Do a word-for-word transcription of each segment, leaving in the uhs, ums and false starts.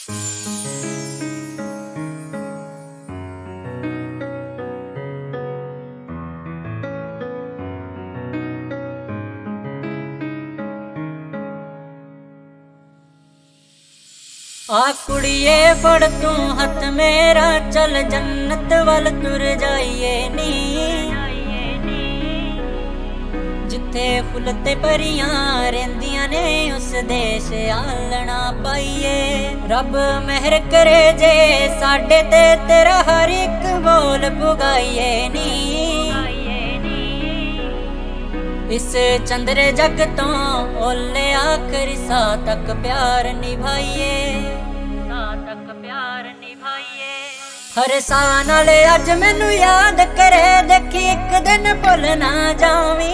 आ कुड़िए फड़ तू हथ मेरा चल जन्नत वल तुर जाइए नी जिथे फुल ते परियां रहिंदियां ने उस देश आलना पाइए। रब मेहर करे जे साडे ते तेरा हर एक बोल पुगाइए नी इस चंद्र जग तो ओले आखिरी सा तक प्यार निभाइए सा तक प्यार निभाइए। हर सा नाल अज मैनू याद करे देखी एक दिन भुल ना जावी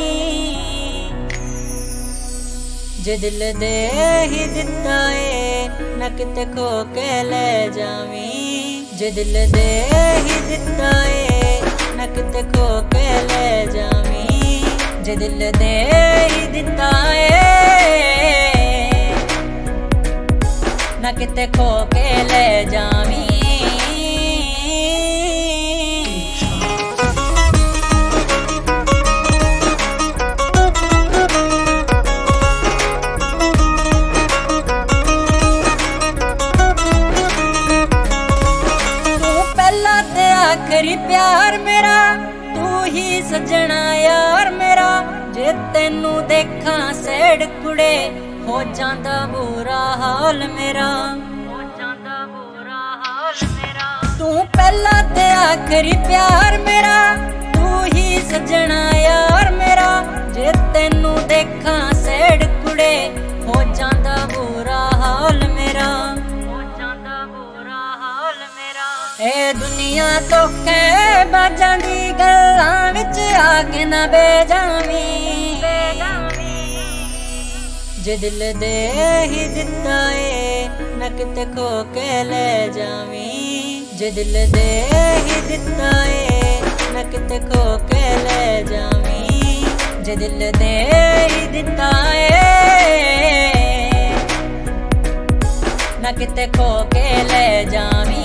जे दिल दे ही दिता है ना किते खो के ले जावी जे दिल दे ही दिता है ना किते खो के ले जावी जे दिल दे ही दिता है ना किते खो के ले जावी। तू पहला ते आखिरी प्यार मेरा तू ही सजना यार मेरा जे तेनू देखा सैड कुड़े हो जांदा बुरा हाल मेरा हो जांदा बुरा हाल मेरा। तू पहला ते आखिरी प्यार मेरा तू ही सजना यार मेरा जे तेनू देखा सैड कुड़े हो जांदा बुरा हाल मेरा हो जांदा बुरा हाल मेरा। ए दुनिया तो कै बाजां दी गल्लां विच आके ना बे जावी जे दिल दे ही दिता है ना किते खो के ले जावी जे दिल दे ही दिता है ना किते खो के ले जावी जे दिल दे ही दिता है ना किते खो के ले जावी।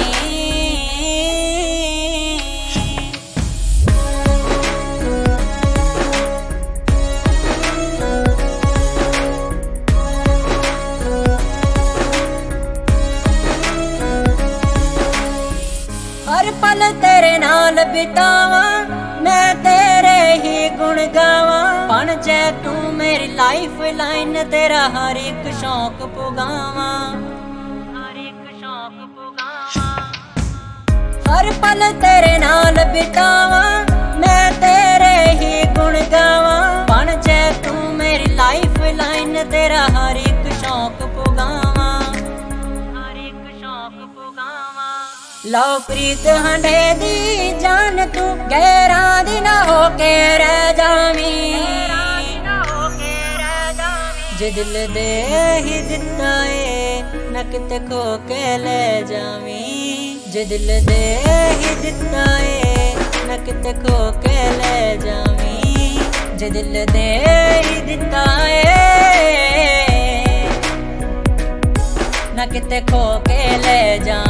हर पल तेरे नाल बितावा मैं तेरे ही गुण गावा बन जा तू मेरी लाइफ लाइन तेरा हर एक शौक पुगावा हर एक शौक पुगावा। हर पल तेरे नाल बितावा मैं तेरे ही गुण गावा बन जा तू मेरी लाइफ लाइन तेरा हर एक शौक पुगावा हर एक शौक पुगावा। लव प्रीत हंडे दी जान तू गैरा दी ना हो के रह जावी जे दिल दे ही दिता है ना किते खो के ले जावी जे दिल दे ही दिता है ना किते खो के ले जावी जे दिल दे ही दिता है ना किते खो के ले जावी।